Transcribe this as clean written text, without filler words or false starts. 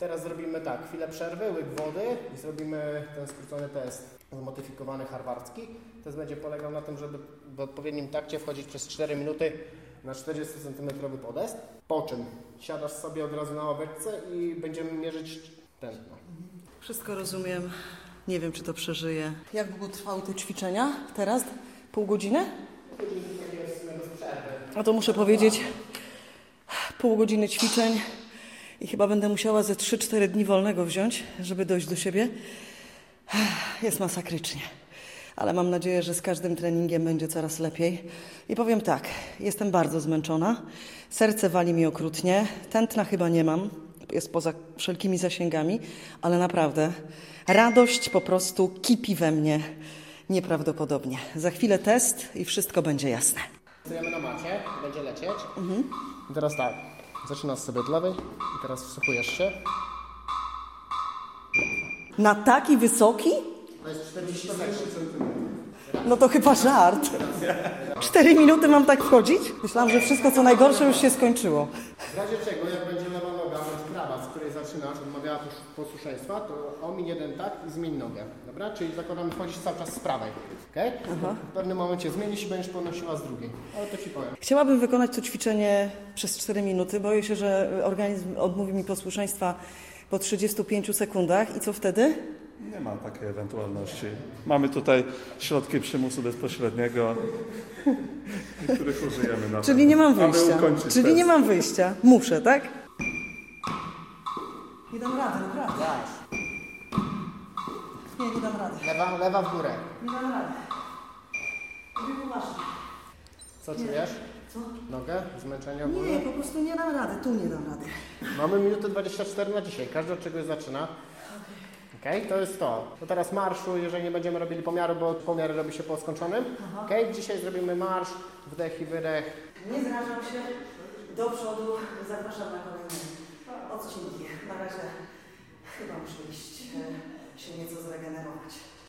Teraz zrobimy tak, chwilę przerwy, łyk wody i zrobimy ten skrócony test zmodyfikowany harwardzki. Test będzie polegał na tym, żeby w odpowiednim takcie wchodzić przez 4 minuty na 40 cm podest, po czym siadasz sobie od razu na ławeczce i będziemy mierzyć tętno. Wszystko rozumiem. Nie wiem, czy to przeżyję. Jak długo trwały te ćwiczenia teraz? Pół godziny? No to muszę powiedzieć, pół godziny ćwiczeń i chyba będę musiała ze 3-4 dni wolnego wziąć, żeby dojść do siebie. Jest masakrycznie. Ale mam nadzieję, że z każdym treningiem będzie coraz lepiej. I powiem tak, jestem bardzo zmęczona. Serce wali mi okrutnie. Tętna chyba nie mam. Jest poza wszelkimi zasięgami. Ale naprawdę radość po prostu kipi we mnie nieprawdopodobnie. Za chwilę test i wszystko będzie jasne. Stajemy na macie, będzie lecieć. I teraz tak, zaczynasz sobie od lewej i teraz wsłuchujesz się. Na taki wysoki? To jest 40 sekund. No to chyba żart. 4 minuty mam tak wchodzić? Myślałam, że wszystko co najgorsze już się skończyło. W razie czego, jak będzie lewa noga bądź prawa, z której zaczynasz, odmawiała posłuszeństwa, to omiń jeden takt i zmień nogę. Dobra? Czyli zakładamy, wchodzisz cały czas z prawej. Okay? W pewnym momencie zmienisz i będziesz ponosiła z drugiej. Ale to ci powiem. Chciałabym wykonać to ćwiczenie przez 4 minuty. Boję się, że organizm odmówi mi posłuszeństwa po 35 sekundach. I co wtedy? Nie ma takiej ewentualności. Mamy tutaj środki przymusu bezpośredniego, których użyjemy na Czyli nie mam wyjścia. Czyli test. nie mam wyjścia. Muszę, tak? Nie dam rady, naprawdę. Dasz. Nie dam rady. Lewa w górę. Nie dam rady. Robię poważnie. Co czujesz? Co? Nogę? Zmęczenie Nie, ogólne? po prostu nie dam rady. Tu nie dam rady. Mamy minutę 24 na dzisiaj. Każdy od czegoś zaczyna. Okej, to jest to. To teraz marszu, jeżeli nie będziemy robili pomiaru, bo pomiary robi się po skończonym. Okej, dzisiaj zrobimy marsz, wdech i wydech. Nie zrażam się. Do przodu. Zapraszam na kolejny odcinek. Na razie chyba muszę iść się nieco zregenerować.